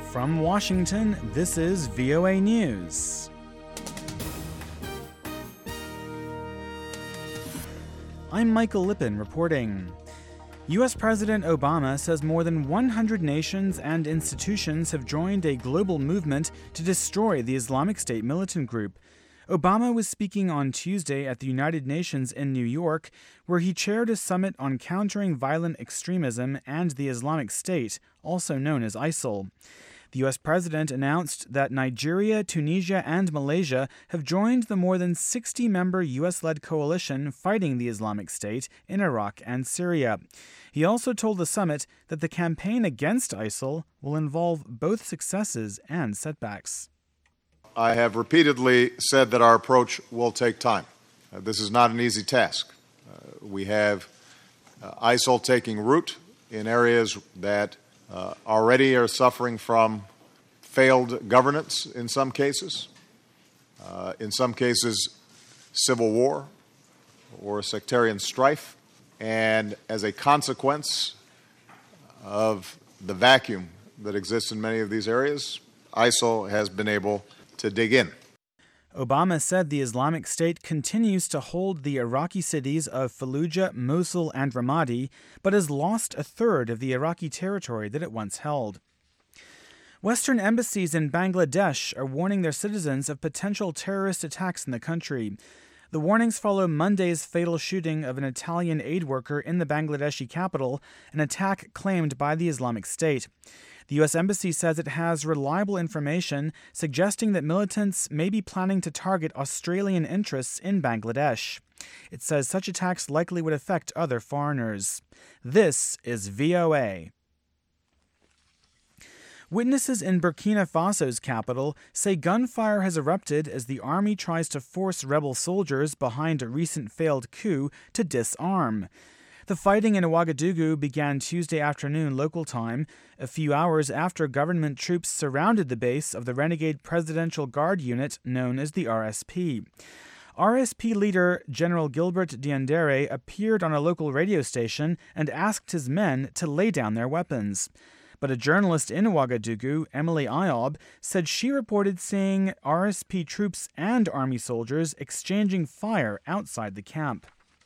From Washington, this is VOA News. I'm Michael Lippin reporting. U.S. President Obama says more than 100 nations and institutions have joined a global movement to destroy the Islamic State militant group. Obama was speaking on Tuesday at the United Nations in New York, where he chaired a summit on countering violent extremism and the Islamic State, also known as ISIL. The U.S. president announced that Nigeria, Tunisia, and Malaysia have joined the more than 60-member U.S.-led coalition fighting the Islamic State in Iraq and Syria. He also told the summit that the campaign against ISIL will involve both successes and setbacks. I have repeatedly said that our approach will take time. This is not an easy task. We have ISIL taking root in areas that already are suffering from failed governance in some cases civil war or sectarian strife. And as a consequence of the vacuum that exists in many of these areas, ISIL has been able to dig in. Obama said the Islamic State continues to hold the Iraqi cities of Fallujah, Mosul, and Ramadi, but has lost a third of the Iraqi territory that it once held. Western embassies in Bangladesh are warning their citizens of potential terrorist attacks in the country. The warnings follow Monday's fatal shooting of an Italian aid worker in the Bangladeshi capital, an attack claimed by the Islamic State. The U.S. Embassy says it has reliable information suggesting that militants may be planning to target Australian interests in Bangladesh. It says such attacks likely would affect other foreigners. This is VOA. Witnesses in Burkina Faso's capital say gunfire has erupted as the army tries to force rebel soldiers behind a recent failed coup to disarm. The fighting in Ouagadougou began Tuesday afternoon local time, a few hours after government troops surrounded the base of the renegade Presidential Guard unit known as the RSP. RSP leader General Gilbert Diendere appeared on a local radio station and asked his men to lay down their weapons. But a journalist in Ouagadougou, Emily Ayob, said she reported seeing RSP troops and army soldiers exchanging fire outside the camp.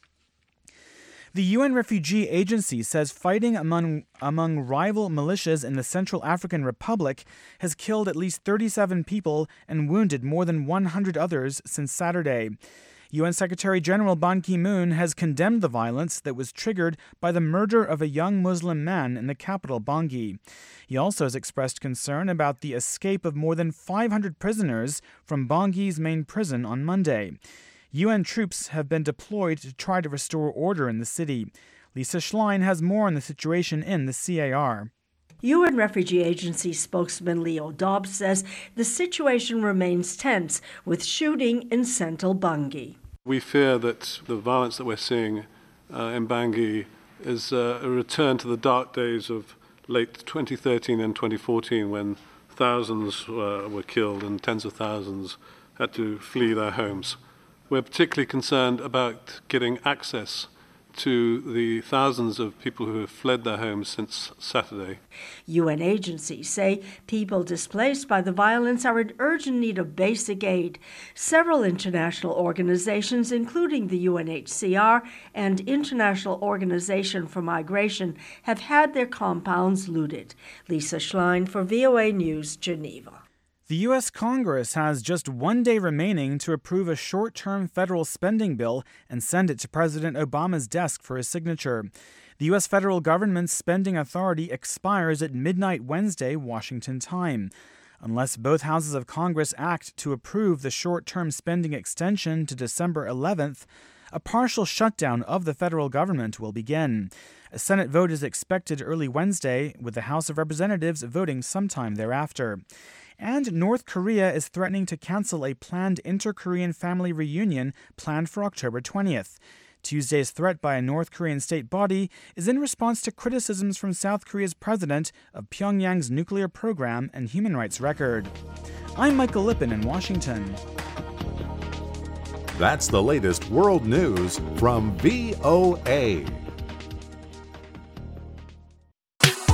The UN Refugee Agency says fighting among rival militias in the Central African Republic has killed at least 37 people and wounded more than 100 others since Saturday. UN Secretary-General Ban Ki-moon has condemned the violence that was triggered by the murder of a young Muslim man in the capital, Bangui. He also has expressed concern about the escape of more than 500 prisoners from Bangui's main prison on Monday. UN troops have been deployed to try to restore order in the city. Lisa Schlein has more on the situation in the CAR. UN Refugee Agency spokesman Leo Dobbs says the situation remains tense with shooting in central Bangui. We fear that the violence that we're seeing in Bangui is a return to the dark days of late 2013 and 2014 when thousands were killed and tens of thousands had to flee their homes. We're particularly concerned about getting access to the thousands of people who have fled their homes since Saturday. UN agencies say people displaced by the violence are in urgent need of basic aid. Several international organizations, including the UNHCR and International Organization for Migration, have had their compounds looted. Lisa Schlein for VOA News, Geneva. The U.S. Congress has just one day remaining to approve a short-term federal spending bill and send it to President Obama's desk for his signature. The U.S. federal government's spending authority expires at midnight Wednesday, Washington time. Unless both houses of Congress act to approve the short-term spending extension to December 11th, a partial shutdown of the federal government will begin. A Senate vote is expected early Wednesday, with the House of Representatives voting sometime thereafter. And North Korea is threatening to cancel a planned inter-Korean family reunion planned for October 20th. Tuesday's threat by a North Korean state body is in response to criticisms from South Korea's president of Pyongyang's nuclear program and human rights record. I'm Michael Lippin in Washington. That's the latest world news from VOA.